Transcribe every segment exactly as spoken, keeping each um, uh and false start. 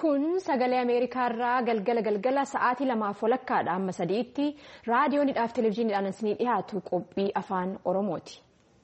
Kun sagalee Ameerikaa irraa galgala galgala sa'aatii lamaaf walakkaadha amma sadiitti raadiyoonidhaaf televezyiiniidhaan isinii dhiyaatu qophii afaan Oromooti.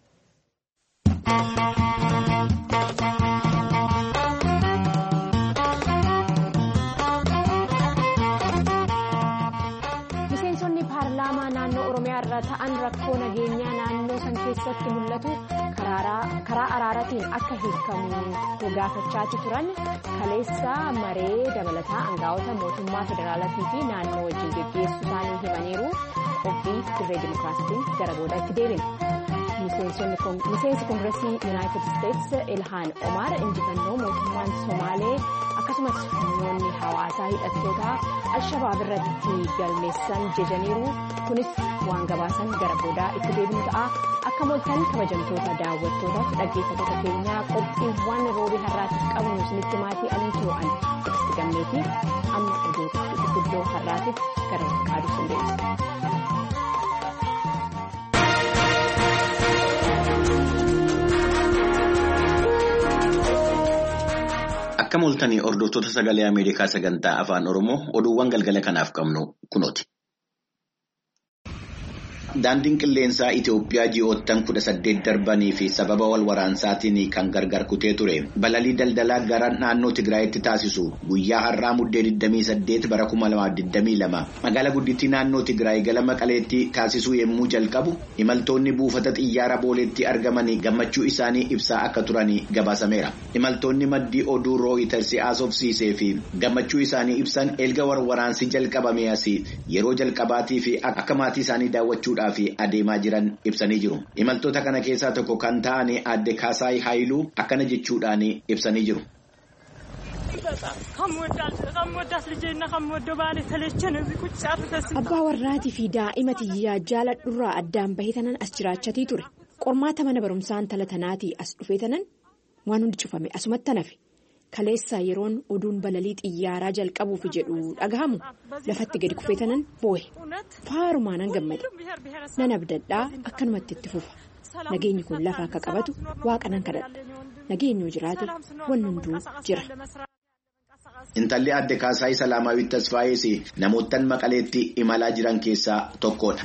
Miseensonni paarlaamaa naannoo Oromiyaa irra ta'an rakkoo nageenyaa naannoo san keessatti mul'atu karaa araaraatiin akka hiikamu gaafachaa turan kaleessa maree dabalataa aangaa'ota mootummaa federaalaatii fi naannoo wajjin geggeessuu isaanii himaniiru qophii dirree dimokiraasiitiin gara boodaatti deebina. Miseensi koongireesii yuunaayitid isteetsi Ilhaan Omar injifannoo mootummaan Somaalee akkasumas humnoonni hawaasaa hidhattoota Al-Shabaab irratti galmeessan jejaniiru kunis waan gabaasan gara boodaa itti deebinu ta'a. Akka mooltan kabajamtoota daawwattootaaf dhaggeeffattoota keenyaa qophiiwwan roobii har'aatiif qabnu isinitti maatii aliin tu'an itti gammeetii amma oduutti guddoo har'aatiif gara qaaduu sun deebisa. Akka mooltanii hordoftoota sagalee Ameerikaa sagantaa afaan Oromoo oduuwwan galgala kanaaf qabnu kunooti. Daandiin qilleensaa Itoophiyaa ji'oottan kudha saddeet darbanii fi sababa wal waraansaatiin kan gargar kutee ture balalii daldalaa gara naannoo Tigraayitti taasisu guyyaa har'aa muddee digdamii saddeet bara kuma lamaaf digdamii lama magaalaa guddittii naannoo Tigraay gala Maqaleetti taasisuu yommuu jalqabu imaltoonni buufata xiyyaara booleetti argamanii gammachuu isaanii ibsaa akka turanii gabaasameera. Imaltoonni maddii oduu Rooyiters haasofsiisee fi gammachuu isaanii ibsan erga wal waraansi jalqabamee asii yeroo jalqabaatii fi akka maatii isaanii daawwachuu fi adeemaa jiran ibsanii jiru. Imaltoota kana keessaa tokko kan ta'an Aadde Kaasaay Haayiluu akkana jechuudhaan ibsanii jiru. Abbaa warraatii fi daa'ima tiyyaa jaaladhurraa addaan bahee tanan as jiraachatii ture. Qormaata mana barumsaan talatanaatii as dhufee tanan waan hundi cufame asumatti nafe. Kaleessa yeroon oduun balalii xiyyaaraa jalqabuuf jedhu dhagahamu lafatti gadi kufee tanan boo'e. Faarumaan gammade. Nan abdadhaa akkanumatti itti fufa. Nageenyi kun lafa akka qabatu waaqanan kadhadha. Nageenyuu jiraate wanni hunduu jira. Intalli Aadde Kaasaay Salaamaawwiit Tasfaayees namoottan Maqaleetti imalaa jiran keessaa tokkodha.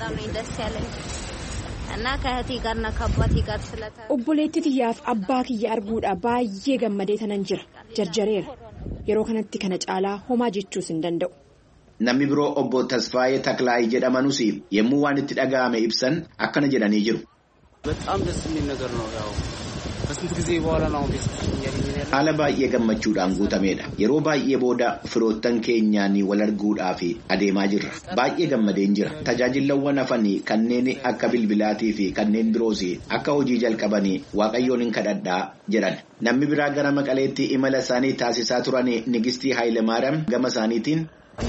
Obboleettii tiyyaaf abbaa kiyya arguudha baay'ee gammadee tanan jira jarjareera yeroo kanatti kana caalaa homaa jechuus hin danda'u. Namni biroo obbo Tasfaayee Taklaay jedhamanus yommuu waan itti dhaga'ame ibsan akkana jedhanii jiru. Haala baay'ee gammachuudhaan guutameedha. Yeroo baay'ee booda firoottan keenyaan wal arguudhaaf adeemaa jirra. Baay'ee gammadeen jira. Tajaajilawwan hafanii kanneen akka bilbilaatii fi kanneen biroos akka hojii jalqabanii waaqayyoon hin kadhadhaa jedhan. Namni biraa gara Maqaleetti imala isaanii taasisaa turan Nigistii Haayilemaariyaam gama isaaniitiin.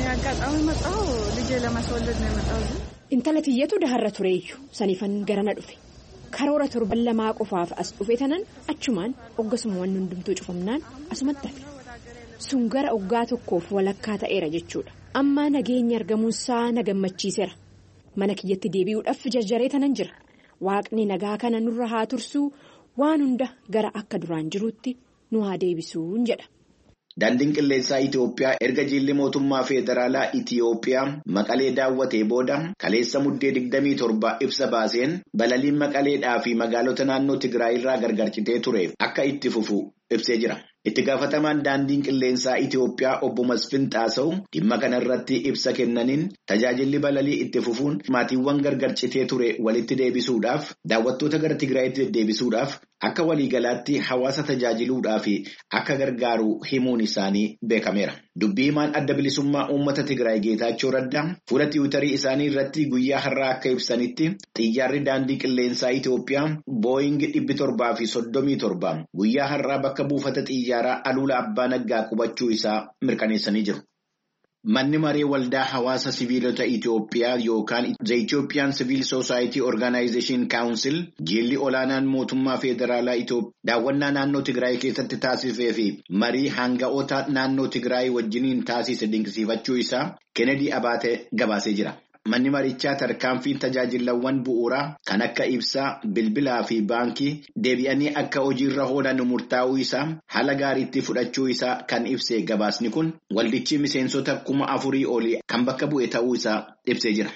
Intala tiyyatu daharra tureeyyu saniifan garana dhufe. Karoora torban lamaa qofaaf as dhufe tanan achumaan hoggasuma waan hundumtuu cufamnaan asumatti hafe. Sun gara hoggaa tokkoof walakkaa ta'eera jechuudha. Amma nageenya argamuunsaa na gammachiiseera. Mana kiyyatti deebi'uudhaaf jarjaree tanan jira. Waaqni nagaa kana nurra haa tursuu waan hunda gara akka duraan jiruutti nu haa deebisuun jedha. Daandiin qilleensaa Itoophiyaa erga jilli mootummaa federaalaa Itoophiyaa Maqalee daawwatee booda kaleessa muddee digdamii torba ibsa baaseen balaliin Maqaleedhaa fi magaalota naannoo Tigraay irraa gargar citee ture akka itti fufu ibsee jira. Itti gaafatamaan daandiin qilleensaa Itoophiyaa obbo Masfin Xaasaw dhimma kanarratti ibsa kennaniin tajaajilli balalii itti fufuun maatiiwwan gargar citee ture walitti deebisuudhaaf daawwattoota gara Tigraayitti deebisuudhaaf akka waliigalaatti hawaasa tajaajiluudhaaf akka gargaaru himuun isaanii beekameera. Dubbii himaan adda bilisummaa uummata Tigraay Geetaachoo Raddaa fuula tiwiitarii isaanii irratti guyyaa har'aa akka ibsanitti xiyyaarri daandii qilleensaa Itoophiyaa booying dhibbi torbaa fi soddomii torba guyyaa har'aa bakka buufata xiyyaaraa Aluula Abbaa Naggaa qubachuu isaa mirkaneessanii jiru. Manni maree waldaa hawaasa siviilota Itoophiyaa yookaan The Ethiopian Civil Society Organization Council jilli olaanaan mootummaa federaalaa Itoophiyaa daawwannaa naannoo Tigraay keessatti taasifee fi marii hanga'oota naannoo Tigraay wajjiniin taasise dinqisiifachuu isaa Kennedy Abaate gabaasee jira. manni marichaa tarkaanfiin tajaajilawwan bu'uuraa kan akka ibsaa, bilbilaa fi baankii deebi'anii akka hojiirra oolan murtaa'uu isaa haala gaariitti fudhachuu isaa kan ibse gabaasni kun waldichi miseensota kuma afurii olii kan bakka bu'e ta'uu isaa ibsee jira.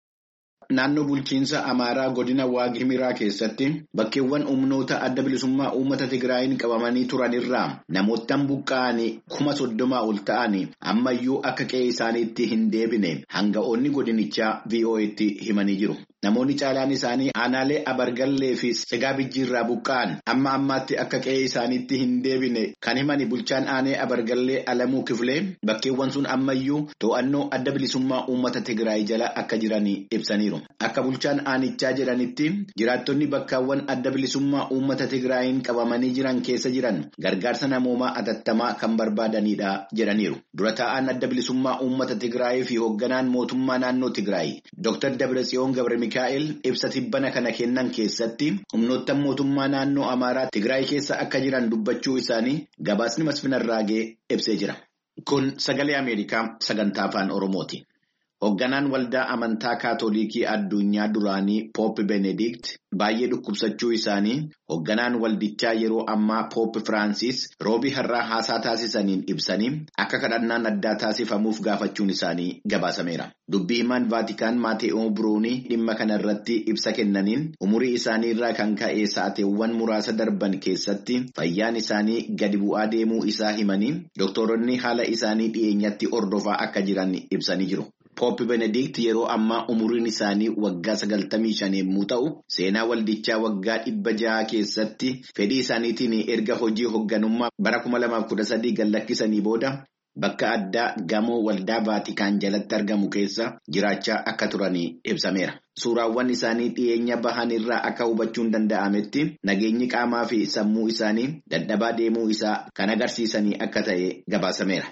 Naannoo bulchiinsa Amaaraa godina Waagimiraa keessatti bakkeewwan humnoota adda bilisummaa uummata Tigraayin qabamanii turan irraa namoottan buqqa'anii kuma soddomaa ol ta'anii ammayyuu akka qe'ee isaaniitti hin deebine hanga'oonni godinichaa V O Atti himanii jiru. Namoonni caalaan isaanii aanaalee Abargallee fi Sigaa Bijjiirraa buqqa'an amma ammaatti akka qe'ee isaaniitti hin deebine kan himani bulchaan aanee Abargallee Alamuu Kifilee bakkeewwan sun ammayyuu to'annoo adda bilisummaa uummata Tigraay jala akka jiranii ibsaniiru. Akka bulchaan aanichaa jedhanitti jiraattonni bakkaawwan adda bilisummaa uummata Tigraayin qabamanii jiran keessa jiran gargaarsa namoomaa atattamaa kan barbaadanidha jedhaniiru. Dura taa'aan adda bilisummaa uummata Tigraay fi hoogganaan mootummaa naannoo Tigraay Dooktar Dabratsiyoon Gabre Mikaa'el ibsa tibbana kana kennan keessatti humnoottan mootummaa naannoo Amaaraa Tigraay keessa akka jiran dubbachuu isaanii gabaasni Masfinarraagee ibsee jira. Kun sagalee Ameerikaa sagantaa afaan Oromooti. Hoogganaan waldaa amantaa kaatolikii addunyaa duraanii Poop Benedikt baay'ee dhukkubsachuu isaanii hoogganaan waldichaa yeroo ammaa Poop Firaansis roobii har'aa haasaa taasisaniin ibsanii akka kadhannaan addaa taasifamuuf gaafachuun isaanii gabaasameera. Dubbii himaan Vaatikaan Maate'oo Biroonii dhimma kana irratti ibsa kennaniin umurii isaanii irraa kan ka'e sa'aateewwan muraasa darban keessatti fayyaan isaanii gadi bu'aa deemuu isaa himanii dooktoronni haala isaanii dhiyeenyatti hordofaa akka jiran ibsanii jiru. Poop Benedikt yeroo ammaa umuriin isaanii waggaa sagaltamii shan yommuu ta'u, seenaa waldichaa waggaa dhibba jaha keessatti fedhii isaaniitiin erga hojii hoogganummaa bara kuma lamaaf kudha sadii gallakkisanii booda bakka addaa gamoo waldaa Vaatikaan jalatti argamu keessa jiraachaa akka turanii ibsameera. Suuraawwan isaanii dhiyeenya bahan irraa akka hubachuun danda'ametti nageenyi qaamaa fi sammuu isaanii dadhabaa deemuu isaa kan agarsiisanii akka ta'e gabaasameera.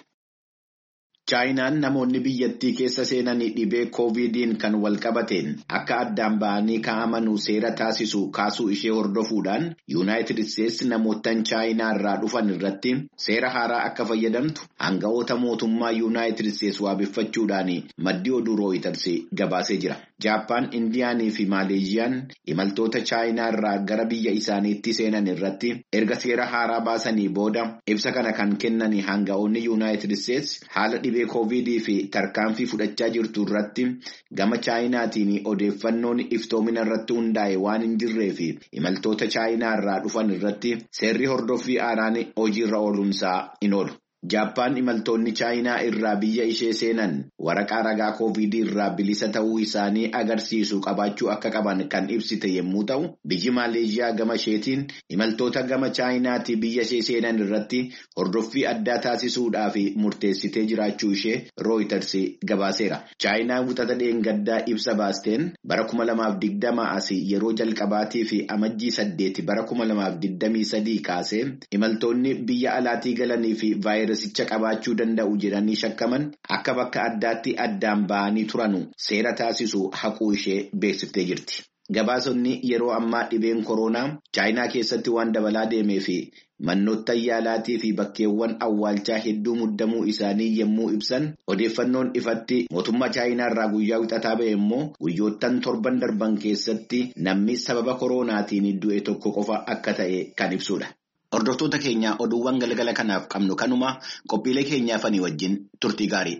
Chaayinaan namoonni biyyattii keessa seenanii dhibee koovidiin kan wal qabateen akka addaan ba'anii kaa'amanuu seera taasisu kaasuu ishee hordofuudhaan Yuunaayitid Isteetsi namoottan Chaayinaa irraa dhufan irratti seera haaraa akka fayyadamtu hanga'oota mootummaa Yuunaayitid Isteetsi waabeffachuudhaan maddi oduu Rooyiters gabaasee jira. Jaappaan, Indiyaanii fi Maaleeziyaan imaltoota Chaayinaa irraa gara biyya isaaniitti seenan irratti erga seera haaraa baasanii booda ibsa kana kan kennan hanga'oonni Yuunaayitid Isteetsi haala dhibee koovidii fi tarkaanfii fudhachaa jirtu irratti gama Chaayinaatiin odeeffannoon iftoomina irratti hundaa'e waan hin jirree fi imaltoota Chaayinaa irraa dhufan irratti seerri hordoffii haaraan hojiirra ooluunsaa hin oolu. Jaappaan imaltoonni Chaayinaa irraa biyya ishee seenan waraqaa ragaa koovidii irraa bilisa ta'uu isaanii agarsiisu qabaachuu akka qaban kan ibsite yommuu ta'u, biyyi Maaleeziyaa gama isheetiin imaltoota gama Chaayinaatii biyya ishee seenan irratti hordoffii addaa taasisuudhaaf murteessitee jiraachuu ishee Rooyiters gabaaseera. Chaayinaan wixata dheengaddaa ibsa baasteen bara kuma lamaaf digdama asii yeroo jalqabaatii fi amajjii saddeeti bara kuma lamaaf digdamii sadii kaasee imaltoonni biyya alaatii galanii fi vaayirasicha qabaachuu danda'u jedhanii shakkaman akka bakka addaatti addaan ba'anii turanu seera taasisu haquu ishee beeksiftee jirti. Gabaasonni yeroo ammaa dhibeen koronaa Chaayinaa keessatti waan dabalaa deemee fi mannoota yaalaatii fi bakkeewwan awwaalchaa hedduu muddamuu isaanii yommuu ibsan odeeffannoon ifatti mootummaa Chaayinaa irraa guyyaa wixataa ba'e immoo guyyoottan torban darban keessatti namni sababa koronaatiin du'e tokko qofa akka ta'e kan ibsudha. Hordoftoota keenya oduuwwan galgala kanaaf qabnu kanuma qophiilee keenyaafanii wajjin turtii gaarii.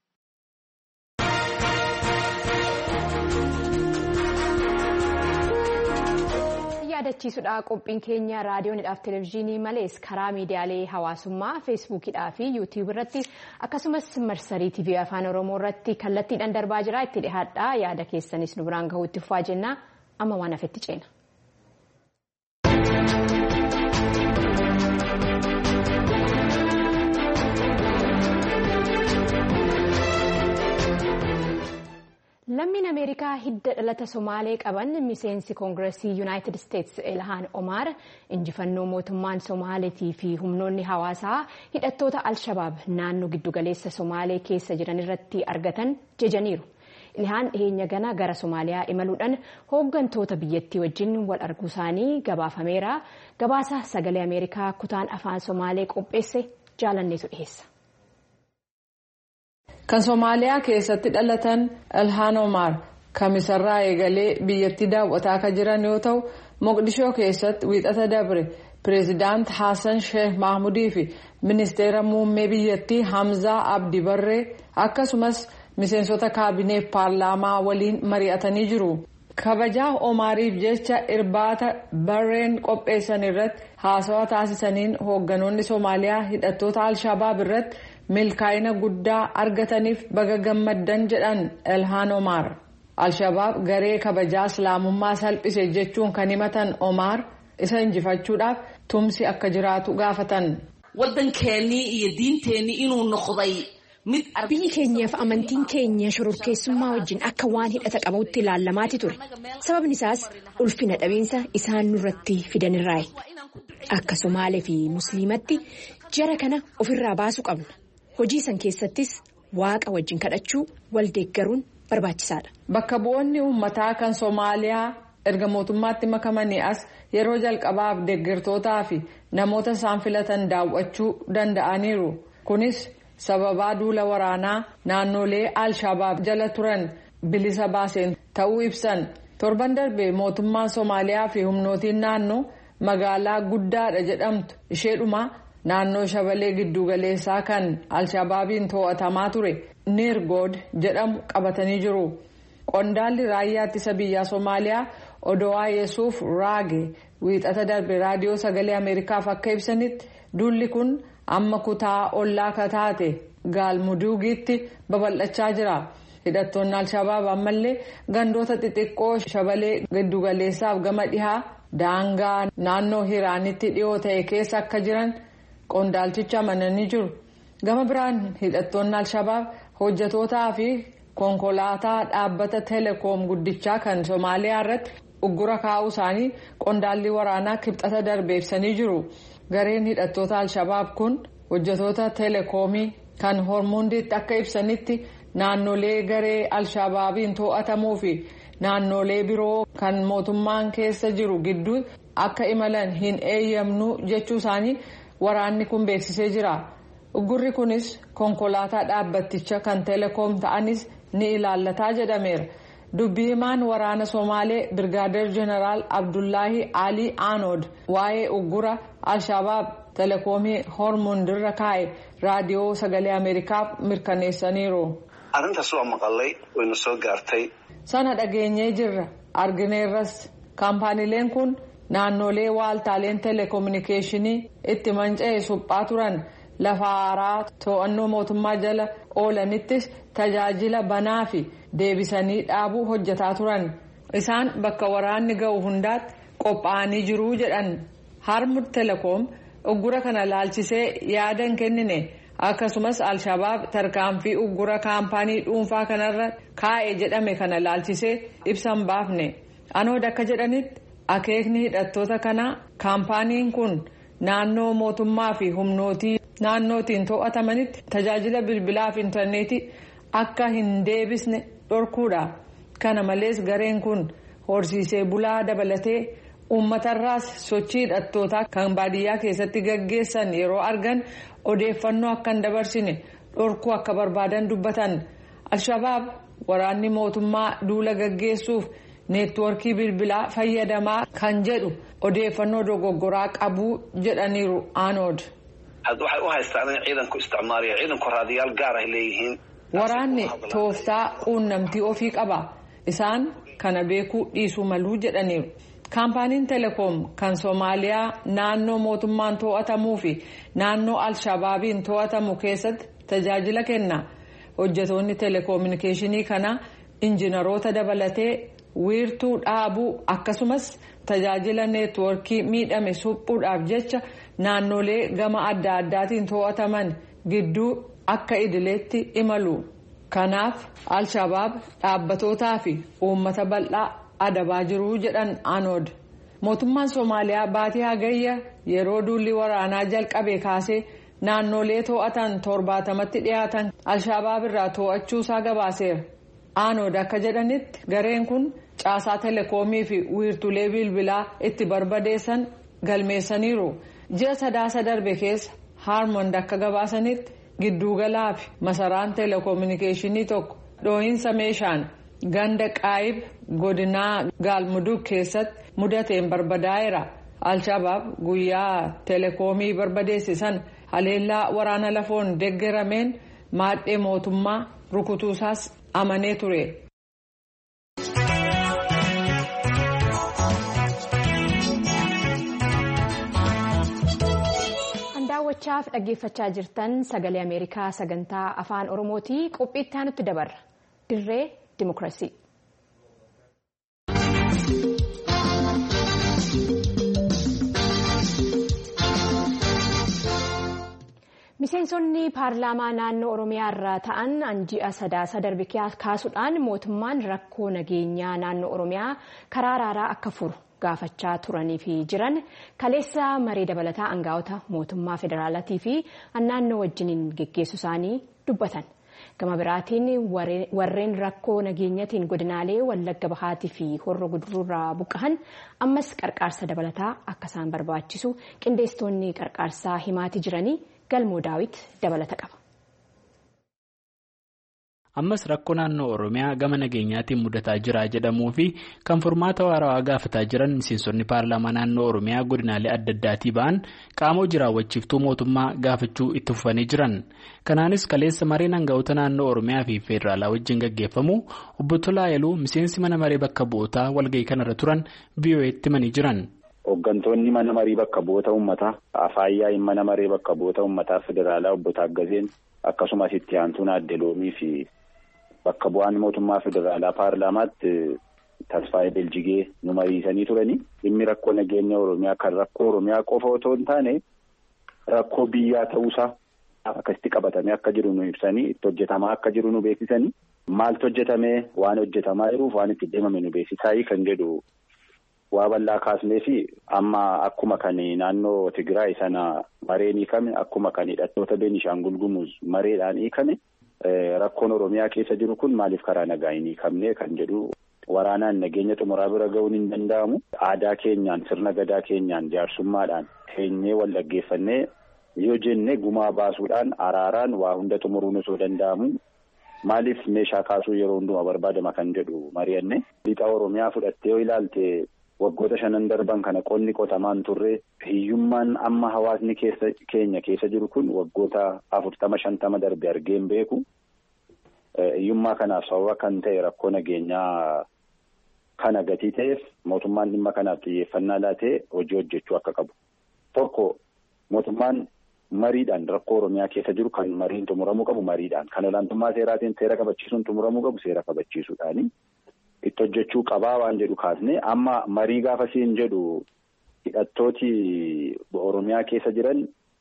Yaadachiisudha qophiin keenya raadiyoonidhaaf televezyiinii malees karaa miidiyaalee hawaasummaa feesbuukidhaa fi yuutiyuub irratti akkasumas marsarii tiivii afaan oromoo irratti kallattiidhaan darbaa jira. Itti dhihaadhaa yaada keessanis nu biraan gahuu itti fufaa jenna. Amma waan hafetti ceena. Lammiin Ameerikaa hidda dhalata Somaalee qaban miseensi Koongireesii Yuunaayitid Isteetsi Ilhaan Omaar injifannoo mootummaan Somaaleetii fi humnoonni hawaasaa hidhattoota Alshabaab naannoo giddugaleessa Somaalee keessa jiran irratti argatan jajaniiru. Ilhaan dhiyeenya gana gara Somaaliyaa imaluudhaan hooggantoota biyyattii wajjin wal arguu isaanii gabaafameera. Gabaasa sagalee Ameerikaa kutaan afaan Somaalee qopheesse jaalanneetu dhiyeessa. Kan Somaaliyaa keessatti dhalatan Ilhaan Omar kamisarraa eegalee biyyattii daawwataa akka jiran yoo ta'u Moqdishoo keessatti wiixata dabre pireezidaant Hassan Sheikh Mahmudii fi ministeera muummee biyyattii Hamzaa Abdi Barree akkasumas miseensota kaabinee paarlaamaa waliin mari'atanii jiru. Kabajaa Omariif jecha irbaata Barreen qopheessan irratti haasawaa taasisaniin hoogganoonni Somaaliyaa hidhattoota Al-Shabaab irratti milkaa'ina guddaa argataniif baga gammaddan jedhan Ilhaan Omar. Al-Shabaab garee kabajaa Islaamummaa salphise jechuun kan himatan Omar isa injifachuudhaaf tumsi akka jiraatu gaafatan. Waddankeennii iyo diinteenni inuu noqday biyyi keenyaaf amantiin keenya shororkeessummaa wajjin akka waan hidhata qabuutti ilaalamaati ture. Sababni isaas ulfina dhabiinsa isaan nurratti fidanirraayi. Akka Somaalee fi Musliimatti jara kana ofirraa baasuu qabna. Hojii san keessattis waaqa wajjin kadhachuu wal deeggaruun barbaachisaadha. Bakka bu'oonni uummataa kan Somaaliyaa erga mootummaatti makamanii as yeroo jalqabaaf deeggartootaa fi namoota isaan filatan daawwachuu danda'aniiru. Kunis sababaa duula waraanaa naannolee Al-Shabaab jala turan bilisa baaseen ta'uu ibsan. Torban darbe mootummaan Somaaliyaa fi humnootiin naannoo magaalaa guddaadha jedhamtu isheedhuma naannoo shabalee giddugaleessaa kan Al-Shabaabiin to'atamaa ture Nirgood jedhamu qabatanii jiru. Qondaalli raayyaa ittisa biyyaa Somaaliyaa Odowaa Yesuuf Raage wiixata darbe raadiyoo sagalee Ameerikaaf akka ibsanitti duulli kun amma kutaa ollaa kataate Gaalmuduugiitti babal'achaa jira. Hidhattoonni Al-Shabaab ammallee gandoota xixiqqoo shabalee giddugaleessaaf gama dhihaa daangaa naannoo Hiraanitti dhiyoo ta'e keessa akka jiran qondaalticha amananii jiru. Gama biraan hidhattoonni Al-Shabaab hojjetootaa fi konkolaataa dhaabbata teleekoom guddichaa kan Somaaliyaa irratti uggura kaa'uu isaanii qondaalli waraanaa kibxata darbe ibsanii jiru. Gareen hidhattoota Al-Shabaab kun hojjetoota teleekoomii kan Hormuundiitti akka ibsanitti naannolee garee Al-Shabaabiin to'atamuu fi naannolee biroo kan mootummaan keessa jiru gidduu akka imalan hin eeyyamnu jechuu isaanii waraanni kun beeksisee jira. Uggurri kunis konkolaataa dhaabbatticha kan teleekoom ta'anis ni ilaallataa jedhameera. Dubbii himaan waraana Somaalee Birgaadeer Jeneraal Abdullaahi Ali Anood waa'ee uggura Al-Shabaab teleekoomii Hormuundirra kaa'e raadiyoo sagalee Ameerikaaf mirkaneessaniiru. Arrintaas waa maqallay wayna soo gaartay. Sana dhageenyee jirra argineerras kaampaaniileen kun naannolee waaltaaleen teleekominikeeshinii itti manca'ee suphaa turan lafa haaraa to'annoo mootummaa jala oolanittis tajaajila banaa fi deebisanii dhaabuu hojjetaa turan. Isaan bakka waraanni ga'u hundaatti qophaa'anii jiruu jedhan. Harmud teleekoom uggura kana laalchisee yaadan kennine akkasumas Al-Shabaab tarkaanfii uggura kaampaanii dhuunfaa kanarra kaa'e jedhame kana laalchisee ibsan baafne. Anood akka jedhanitti akeekni hidhattoota kanaa kaampaaniin kun naannoo mootummaa fi humnootii naannootiin to'atamanitti tajaajila bilbilaa fi intarneetii akka hin deebisne dhorkuudha. Kana malees gareen kun horsiisee bulaa dabalatee uummatarraas sochii hidhattootaa kan baadiyyaa keessatti gaggeessan yeroo argan odeeffannoo akka hin dabarsine dhorkuu akka barbaadan dubbatan. Al-Shabaab waraanni mootummaa duula gaggeessuuf neetwoorkii bilbilaa fayyadamaa kan jedhu odeeffannoo dogoggoraa qabuu jedhaniiru Anood. Waxay u haystaan ciidanku isticmaaliya ciidanku raadiyaal gaar ah leeyihiin. Waraanni tooftaa quunnamtii ofii qaba. Isaan kana beekuu dhiisuu maluu jedhaniiru. Kaampaaniin teleekoom kan Somaaliyaa naannoo mootummaan to'atamuu fi naannoo Al-Shabaabiin to'atamu keessatti tajaajila kenna. Hojjetoonni teleekoominikeeshinii kana injiinaroota dabalatee wiirtuu dhaabuu akkasumas tajaajila neetwoorkii miidhame suphuudhaaf jecha naannolee gama adda addaatiin to'ataman gidduu akka idileetti imalu. Kanaaf Al-Shabaab dhaabbatootaa fi uummata bal'aa adabaa jiruu jedhan Anood. Mootummaan Somaaliyaa baatii hagayya yeroo duulli waraanaa jalqabe kaasee naannolee to'atan torbaatamatti dhiyaatan Al-Shabaab irraa to'achuusaa gabaaseera. Anood akka jedhanitti gareen kun caasaa teleekoomii fi wiirtulee bilbilaa itti barbadeessan galmeessaniiru. Ji'a sadaasa darbe keessa Harmond akka gabaasanitti gidduugalaa fi masaraan teleekoominikeeshinii tokko dhoohinsa meeshaan ganda qaayib godinaa gaalmudug keessatti mudateen barbadaa'eera. Alshabaab guyyaa teleekoomii barbadeessisan haleellaa waraana lafoon deeggarameen maadhee mootummaa rukutuusaas amanee ture. daawwachaaf dhaggeeffachaa jirtan sagalee Ameerikaa sagantaa afaan Oromootii qophii itti aanutti dabarra. Dirree Dimookiraasii. Miseensonni paarlaamaa naannoo Oromiyaa irraa ta'an ji'a sadaasa darbe kaasuudhaan mootummaan rakkoo nageenyaa naannoo Oromiyaa karaa araaraa akka furu gaafachaa turanii fi jiran kaleessa maree dabalataa aangaa'ota mootummaa federaalaatii fi naannoo wajjiniin geggeessu isaanii dubbatan. Gama biraatiin warreen rakkoo nageenyatiin godinaalee Wallagga Bahaatii fi Horroo Gudururraa buqqa'an ammas qarqaarsa dabalataa akka isaan barbaachisu qindeessitoonni qarqaarsaa himaatii jiranii Galmoo Daawit dabalata qaba. Ammas rakkoo naannoo Oromiyaa gama nageenyaatiin mudataa jira jedhamuu fi kan furmaata waarawaa gaafataa jiran miseensonni paarlaamaa naannoo Oromiyaa godinaalee adda addaatii ba'an qaama hojii raawwachiiftuu mootummaa gaafachuu itti fufanii jiran. Kanaanis kaleessa mareen aangaa'ota naannoo Oromiyaa fi Feederaalaa wajjin gaggeeffamu obbo Tolaa Yaluu miseensi mana maree bakka bu'ootaa walgahii kanarra turan V O A'tti himanii jiran. Hooggantoonni mana marii bakka bu'oota uummataa Afaayyaayin mana maree bakka bu'oota uummataa Federaalaa obbo Taaggazeen akkasumas itti aantuun Aadde Loomii fi bakka bu'aan mootummaa Federaalaa paarlaamaatti Tasfaayee Beljigee nu mariisanii turanii dhimmi rakkoo nageenya Oromiyaa kan rakkoo Oromiyaa qofa otoo hin taane rakkoo biyyaa ta'uusaa akkasitti qabatamee akka jiru nu ibsanii itti hojjetamaa akka jiru nu beeksisanii maaltu hojjetamee waan hojjetamaa jiruuf waan itti deemame nu beeksisaa kan jedhu. Waa bal'aa kaasnee fi amma akkuma kan naannoo Tigraay sana mareen hiikame akkuma kan hidhattoota Beenishaangul Gumuz mareedhaan hiikame rakkoon Oromiyaa keessa jiru kun maaliif karaa nagaa hin hiikamne kan jedhu waraanaan nageenya xumuraa bira ga'uun hin danda'amu. Aadaa keenyaan sirna gadaa keenyaan jaarsummaadhaan teenyee wal dhaggeeffannee yoo jenne gumaa baasuudhaan araaraan waa hunda xumuruun osoo danda'amu maaliif meeshaa kaasuu yeroo hundumaa barbaadama kan jedhu mari'anne. Lixa Oromiyaa fudhattee yoo ilaalte waggoota shanan darban kana qonni qotamaan turre hiyyummaan amma hawaasni keessa keenya keessa jiru kun waggoota afurtama shantama darbe argeen beeku. Hiyyummaa kanaaf sababa kan ta'e rakkoo nageenyaa kana gatii ta'eef mootummaan dhimma kanaaf xiyyeeffannaa laatee hojii hojjechuu akka qabu. Tokko mootummaan mariidhaan rakkoo Oromiyaa keessa jiru kan mariin xumuramuu qabu mariidhaan kan olaantummaa seeraatiin seera kabachiisuun xumuramuu qabu seera kabachiisuudhaani. Itti hojjechuu qabaa waan jedhu kaasne amma marii gaafa siin jedhu hidhattooti Oromiyaa keessa jiran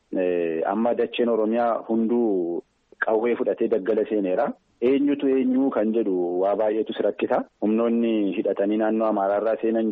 amma dacheen Oromiyaa hunduu qawwee fudhatee daggala seeneera. Eenyutu eenyu kan jedhu waa baay'eetu si rakkisa. Humnoonni hidhatanii naannoo Amaaraarraa seenan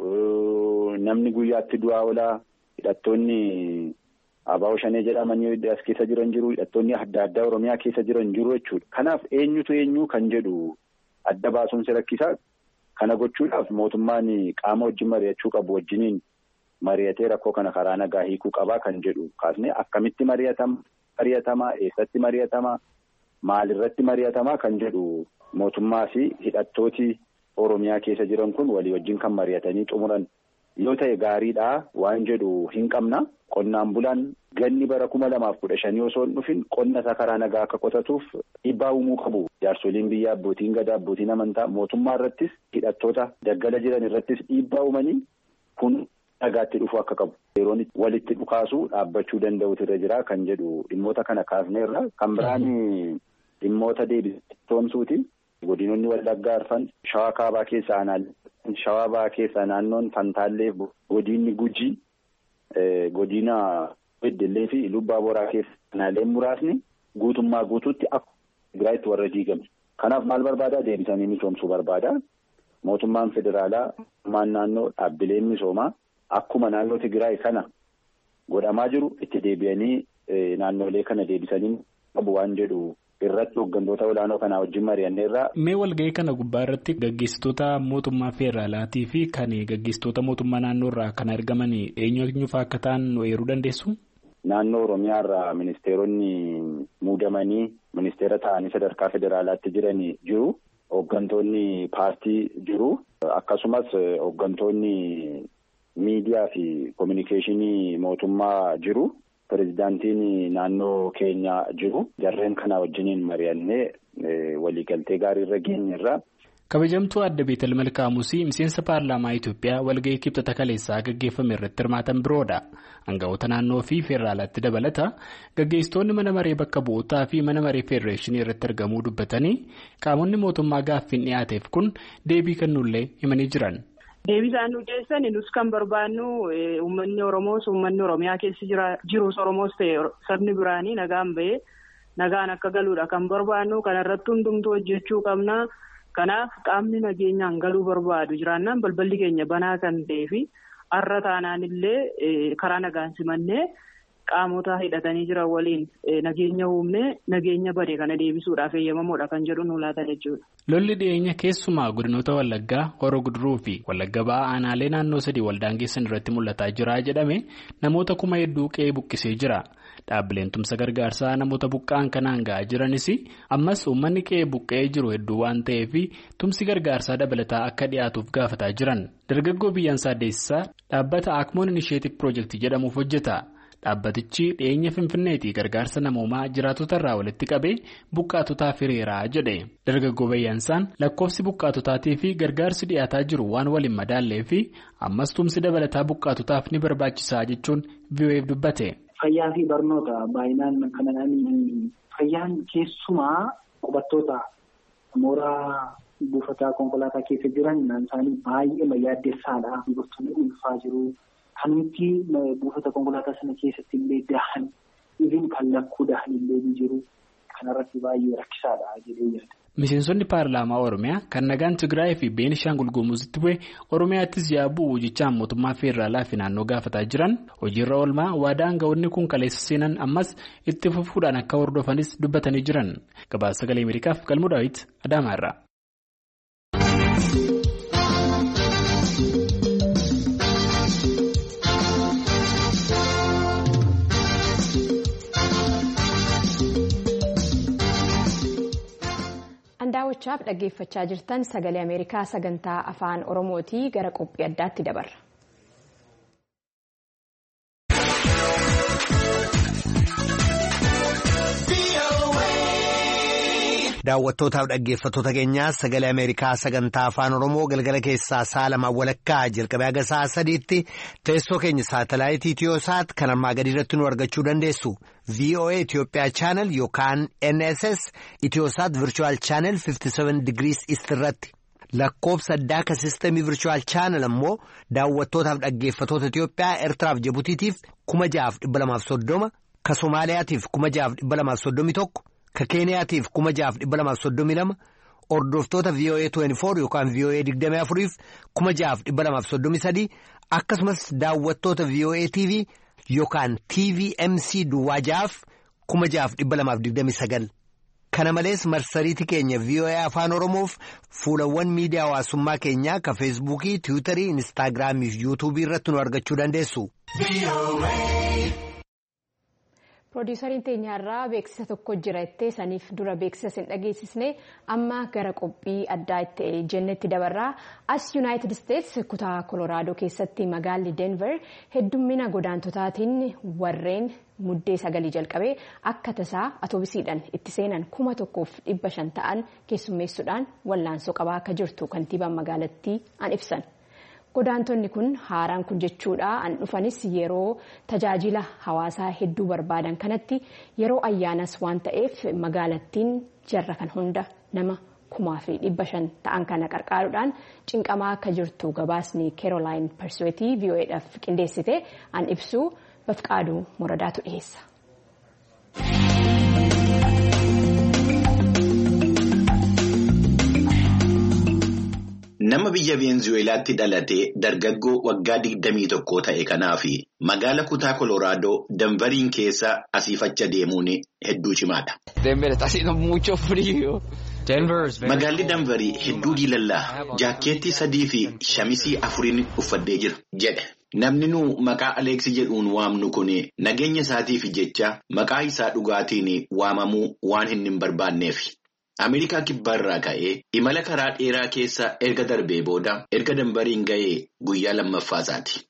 jiru. Namni guyyaatti du'aa oolaa. Hidhattoonni Abaa'oo Shanee jedhamanii as keessa jiran jiru. Hidhattoonni adda addaa Oromiyaa keessa jiran jiru jechuudha. Kanaaf eenyutu eenyu kan jedhu adda baasuun si rakkisa. Kana gochuudhaaf mootummaan qaama wajjin mari'achuu qabu wajjiniin mari'atee rakkoo kana karaa nagaa hiikuu qabaa kan jedhu kaasne akkamitti mari'atamaa eessatti mari'atamaa maalirratti mari'atamaa kan jedhu mootummaa fi hidhattooti Oromiyaa keessa jiran kun walii wajjin kan mari'atanii xumuran yoo ta'e gaariidhaa waan jedhu hin qabna. Qonnaan bulaan ganni bara kuma lamaaf kudha shanii osoo hin dhufin qonna isaa karaa nagaa akka qotatuuf dhiibbaa uumuu qabu. Jaarsoliin biyyaa abbootiin gadaa abbootiin amantaa mootummaa irrattis hidhattoota daggala jiran irrattis dhiibbaa uumanii kun nagaatti dhufuu akka qabu. Yeroon walitti dhukaasuu dhaabbachuu danda'utu irra jira kan jedhu dhimmoota kana kaasneerra. Kan biraan dhimmoota deebisitoomsuuti. Godinoonni Wallaggaa Arfan Shawaa Kaabaa keessaa aanaalee Shawaa Bahaa keessaa naannoon Fantaallee godinni Gujii. Godina Beddellee fi Lubbaa Boraa keessa aanaaleen muraasni guutummaa guutuutti akka Tigraayitti warra diigame. Kanaaf maal barbaada? Deebisanii misoomsuu barbaada. Mootummaan federaalaa, mootummaan naannoo dhaabbileen misoomaa akkuma naannoo Tigraay kana godhamaa jiru itti deebi'anii naannolee kana deebisanii qabu waan jedhu irratti hooggantoota olaanoo kanaa wajjin mari'anneerra. Mee walgahii kana gubbaa irratti gaggeessitoota mootummaa federaalaatii fi kan gaggeessitoota mootummaa naannoo irraa kan argaman eenyu fa'aa akka ta'an nu eeruu dandeessu? naannoo Oromiyaa irraa ministeeronni muudamanii ministeera ta'anii sadarkaa federaalaatti jiran jiru. Hooggantoonni paartii jiru. Akkasumas hooggantoonni miidiyaa fi kominikeeshinii mootummaa jiru. Pireezidaantiin naannoo Keenyaa jiru. Jarreen kana wajjiniin mari'annee waliigaltee gaarii irra geenyerra. Kabajamtuu Adda Beetel Malkaamusii miseensa paarlaamaa Itoophiyaa walgahii kibxata kaleessaa gaggeeffame irratti hirmaatan biroodha. Aangawoota naannoo fi feeraalaatti dabalata gaggeessitoonni mana maree bakka bu'ootaa fi mana maree federeeshinii irratti argamuu dubbatanii qaamonni mootummaa gaaffiin dhiyaateef kun deebii kennuullee himanii jiran. Deebii isaan nu geessan nus kan barbaannu uummanni Oromoos uummanni Oromiyaa keessa jirus Oromoos ta'e sabni biraanii nagaan bahee nagaan akka galuudha kan barbaannu kanarratti hundumtuu hojjechuu qabna. Kanaaf qaamni nageenyaan galuu barbaadu jiraannaan balballi keenya banaa kan ta'ee fi har'a taanaan illee karaa nagaan simannee qaamota hidhatanii jiran waliin nageenya uumnee nageenya badee kana deebisuudhaaf eeyyamamoodha kan jedhu nu laatan jechuudha. Lolli dhiyeenya keessumaa godinoota Wallaggaa, Horoo Guduruu fi Wallagga Ba'aa aanaalee naannoo sadii waldaangeessan irratti mul'ataa jira jedhame namoota kuma hedduu qe'ee buqqisee jira. Dhaabbileen tumsa gargaarsaa namoota buqqa'an kanaan ga'aa jiranis ammas uummanni qe'ee buqqa'ee jiru hedduu waan ta'eef tumsi gargaarsaa dabalataa akka dhiyaatuuf gaafataa jiran. Dargaggoo Biyyaan Saaddeessisaa dhaabbata Akmoon Inisheetif Piroojeektii jedhamuuf hojjeta. Dhaabbatichi dhiyeenya Finfinneetii gargaarsa namoomaa jiraatota irraa walitti qabee buqqaatotaaf hiriiraa jedhe. Dargaggoo Bayyaansaan lakkoofsi buqqaatotaatii fi gargaarsi dhiyaataa jiru waan waliin madaallee fi ammas tumsi dabalataa buqqaatotaaf ni barbaachisaa jechuun V O F dubbate. Fayyaa fi barnoota baay'inaan kanaan fayyaan keessumaa qubattoota mooraa buufataa konkolaataa keessa jiran isaanii baay'ee yaaddeessaadha. Dubartoonni ulfaa jiru. Kan nuti buufata konkolaataa sana keessatti illee dahan isin kan lakkuu dahan illee ni jiru. Kanarratti baay'ee rakkisaadha jedhee yaada. Miseensonni paarlaamaa Oromiyaa kan nagaan Tigraay fi Beenishaangul Gumuuzitti bu'e Oromiyaattis yaabuu jechaan mootummaa feeraalaa fi naannoo gaafataa jiran hojiirra oolmaa waadaa aangawoonni kun kaleessa seenan ammas itti fufuudhaan akka hordofanis dubbatanii jiran. Gabaasa Sagalee Ameerikaaf Galmuu Daawit Adaamaarraa. Daawwachaaf dhaggeeffachaa jirtan Sagalee Ameerikaa sagantaa afaan Oromootii gara qophii addaatti dabarra. Daawwattootaaf dhaggeeffattoota keenyaa Sagalee Ameerikaa sagantaa afaan Oromoo galgala keessaa sa'a lamaa walakkaa jalqabee haga sa'a sadiitti teessoo keenya saatalaayitii Itiyoosaat kan ammaa gadi irratti nu argachuu dandeessu. V O A Itoophiyaa Channel yookaan N S S Itiyoosaat Virtual Channel fifty seven Degrees East irratti. Lakkoofsa addaa ka Sistemii Virtual Channel ammoo daawwattootaaf dhaggeeffattoota Itiyoophiyaa Eertiraaf Jibutiitiif kuma ja'aaf dhibba lamaaf soddoma, ka Somaaliyaatiif kuma ja'aaf dhibba lamaaf soddomii tokko, ka Keeniyaatiif kuma ja'aaf dhibba lamaaf soddomii lama, hordoftoota V O A twenty-four yookaan V O A digdamii afuriif kuma ja'aaf dhibba lamaaf soddomii sadii, akkasumas daawwattoota V O A T V yookaan T V M C duwwaa ja'aaf kuma ja'aaf dhibba lamaaf digdamii sagal. Kana malees marsariitii keenya V O A afaan Oromoof fuulawwan miidiyaa hawaasummaa keenyaa ka Feesbuukii, Tiwiitarii, Inistaagiraamii fi Yuutuubii irratti nu argachuu dandeessu. Piroodyusariin teenyaarraa beeksisa tokko jira ittee saniif dura beeksisa sin dhageessisne amma gara qophii addaa itti jennetti dabarraa. As Yuunaayitid Isteets kutaa Kolooraadoo keessatti magaalli Denver heddummina godaantotaatiin warreen muddee sagalii jalqabee akka tasaa atoobisiidhaan itti seenan kuma tokkoof dhibba shan ta'an keessummeessuudhaan wallaansoo qabaa akka jirtu kantiibaan magaalattii an ibsan. Godaantonni kun haaraan kun jechuudha an dhufanis yeroo tajaajila hawaasaa hedduu barbaadan kanatti yeroo ayyaanas waan ta'eef magaalattiin jarra kan hunda nama kumaa fi dhibba shan ta'an kana qarqaaruudhaan cinqamaa akka jirtu gabaasni Keerolaayin Parsuweetii V O A'dhaaf qindeessite an ibsu Bafqaaduu Moradaatu dhiyeessa. Nama biyya Veenzuweelaatti dhalatee dargaggoo waggaa digdamii tokkoo ta'e kanaaf magaala kutaa Kolooraadoo Denveriin keessa asiifacha deemuun hedduu cimaadha. Magaalli Denverii hedduu diilallaa jaakkeettii sadii fi shamisii afuriin uffadhee jira jedhe. Namni nu maqaa Aleeksii jedhuun waamnu kun nageenya isaatiif jecha maqaa isaa dhugaatiin waamamuu waan hin barbaanneef. Ameerikaa kibbaarraa ka'ee imala karaa dheeraa keessa erga darbee booda erga Danbariin ga'ee guyyaa lammaffaasaati.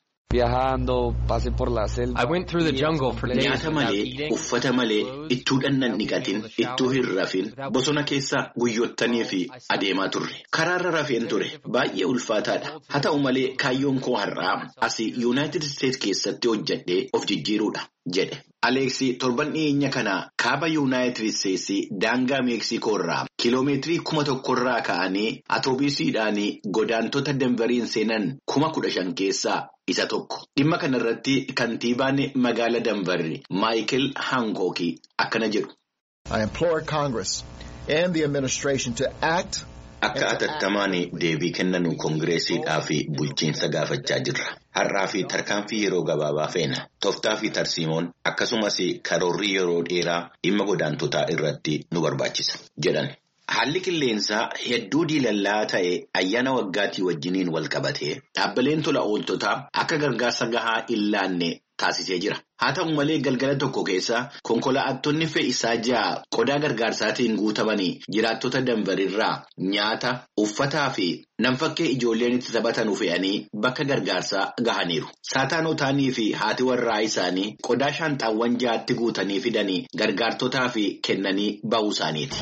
Nyaata malee, uffata malee, ittuudhaan nan dhiqatin, ittuu hin rafin, bosona keessa guyyoottanii fi adeemaa turre. Karaarra rafeen ture. Baay'ee ulfaataadha. Haa ta'u malee kaayyoon koo har'aa asii Yuunaayitid Isteetsi keessatti hojjedhee of jijjiiruudha jedhe. Aleeksii torban dhiyeenya kana kaaba Yuunaayitid Isteetsi daangaa Meeksikoorraa kiloomeetirii kuma tokkorraa ka'anii atoobiisiidhaan godaantota Danbariin seenan kuma kudha shan keessaa isa tokko. Dhimma kanarratti kantiibaan magaala Danbarri Maayikel Hankooki akkana jedhu. I implore Congress and the administration to act. Akka atattamaan deebii kennanu koongireesiidhaa fi bulchiinsa gaafachaa jirra. Har'aa fi tarkaanfii yeroo gabaabaa feena. Tooftaa fi tarsiimoon akkasumas karoorri yeroo dheeraa dhimma godaantotaa irratti nu barbaachisa jedhan. Haalli qilleensaa hedduu diilallaa ta'e ayyaana waggaatii wajjiniin wal qabatee dhaabbileen tola ooltotaa akka gargaarsa gahaa hin laanne taasisee jira. Haa ta'u malee galgala tokko keessa konkolaattonni fe'isaa ja'a qodaa gargaarsaatiin guutamanii jiraattota Danbarirraa nyaata, uffataa fi namfakkee ijoolleen itti taphatan fe'anii bakka gargaarsaa gahaniiru. Saataanotaanii fi haati warraa isaanii qodaa shaanxaawwan ja'atti guutanii fidanii gargaartotaa fi kennanii ba'uu isaaniiti.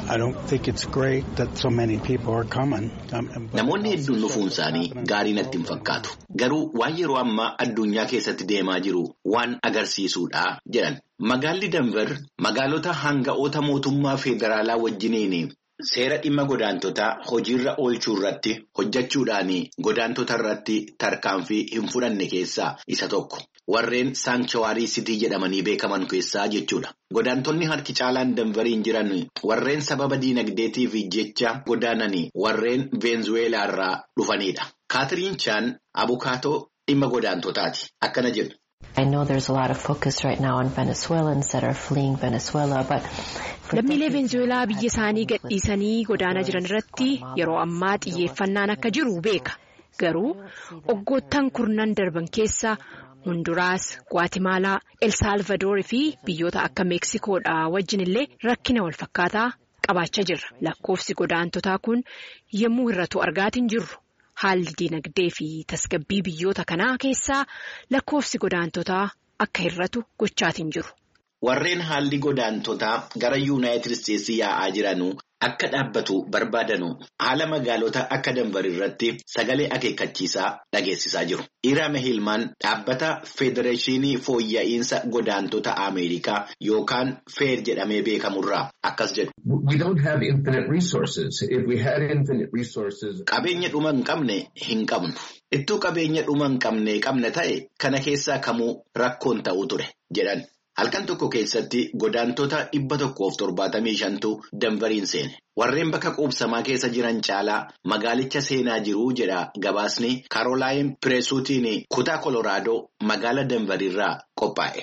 Namoonni hedduun dhufuun isaanii gaarii natti hin fakkaatu. Garuu waan yeroo ammaa addunyaa keessatti deemaa jiru waan agarsiisuudha jedhan. Magaalli Danbar magaalota hanga'oota mootummaa federaalaa wajjiniin seera dhimma godaantotaa hojiirra oolchuu irratti hojjechuudhaan godaantota irratti tarkaanfii hin fudhanne keessaa isa tokko. Warreen saanchawaarii sitii jedhamanii beekaman keessaa jechuudha. Godaantonni harki caalaan Danbariin jiran warreen sababa diinagdeetiif jecha godaananii warreen Veenzuweelaarraa dhufanidha. Kaatiriin Chaan abukaatoo dhimma godaantotaati. Akkana jedhu. I know there's a lot of focus right now on Venezuelans that are fleeing Venezuela, but lammiilee Veenzuweelaa biyya isaanii gadhiisanii godaanaa jiran irratti yeroo ammaa xiyyeeffannaan akka jiru beeka. Garuu waggoottan kurnan darban keessa Honduraas, Guatemala, El Salvador fi biyyoota akka Meeksikoodha wajjin illee rakkina wal fakkaataa qabaachaa jirra. Lakkoofsi godaantotaa kun yommuu hir'atu argaatiin jirru. Haalli dinagdee fi tasgabbii biyyoota kanaa keessaa lakkoofsi godaantotaa akka hir'atu gochaatiin jiru. Warreen haalli godaantotaa gara Yuunaayitid Isteetsi yaa'aa jiranuu akka dhaabbatu barbaadanu haala magaalota akka Danbar irratti sagalee akeekkachiisaa dhageessisaa jiru. Iraame Hilmaan dhaabbata Federeeshinii Fooyya'insa Godaantota Ameerikaa yookaan feer jedhamee beekamurraa akkas jedhu. Qabeenya dhuma hin qabne hin qabnu. Ittuu qabeenya dhuma hin qabne qabna ta'e kana keessaa kamuu rakkoon ta'uu ture jedhan. Halkan tokko keessatti godaantota dhibba tokkoof torbaatamii shantu Danbariin seene. Warreen bakka quubsamaa keessa jiran caalaa magaalicha seenaa jiru jedha gabaasni Karoolaayin Pireesuutiin kutaa Koloraadoo magaala Danbarirraa qophaa'e.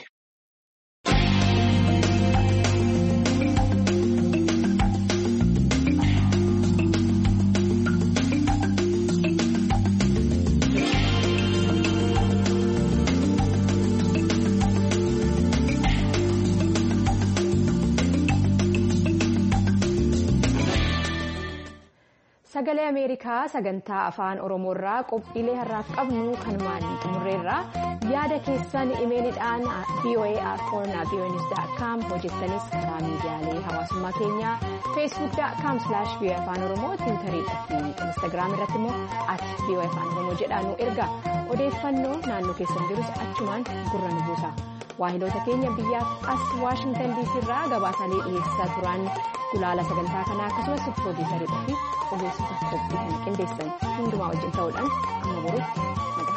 Sagalee Ameerikaa sagantaa afaan Oromoorraa qophiilee har'aaf qabnu kanumaan xumurreerra yaada keessan imeeliidhaan v o a at horn at v o a news dot com hojjettanis karaa miidiyaalee hawaasummaa keenyaa facebook dot com slash v o a afaan oromoo tiwutariidha fi instagram irratti immoo at v o a afaan oromoo jedhaanu erga odeeffannoo naannoo keessan jirus achumaan gurra nu buusa. Waahiloota keenya biyyaaf as Waashingtan diisii irraa gabaasaalee dhiyeessaa turan gulaala sagantaa kanaa akkasumas pirooduusarii fi ogeessota qophii kan qindeessan hundumaa wajjin ta'uudhaan amma boruutti